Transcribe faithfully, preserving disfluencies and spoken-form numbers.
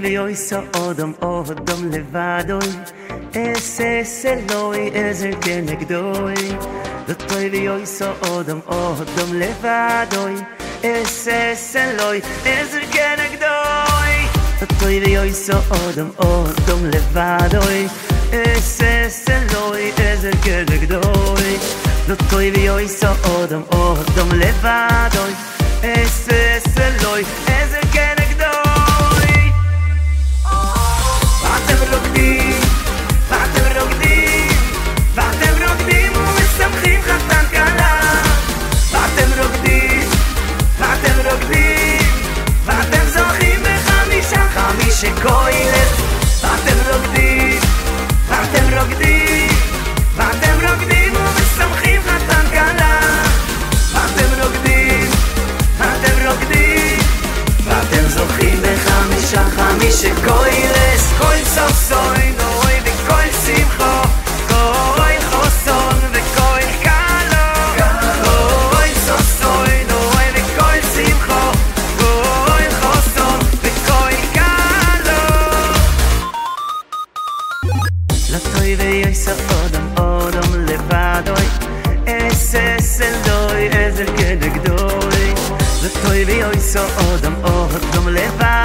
toivi oi so odom odom levadoy ese seloi ezer kenegdoy lo toivi oi so odom odom levadoy ese seloi ezer kenegdoy lo toivi oi so odom odom levadoy ese seloi ezer kenegdoy lo toivi oi so odom odom levadoy ese seloi ezer kenegdoy שכוילת ואתם רוקדים ואתם רוקדים ואתם רוקדים ומשמחים חתן כלה ואתם רוקדים ואתם רוקדים ואתם זוכים בחמישה חמישה כוילת כל סוף סוי נוי וכל שמחו כל חוסון וכל קלו כל סוף סוי נוי וכל שמחו כל חוסון וכל La toive oi so odom odom levadoy ese seloi ezer kenegdoy La toive oi so odom odom levadoy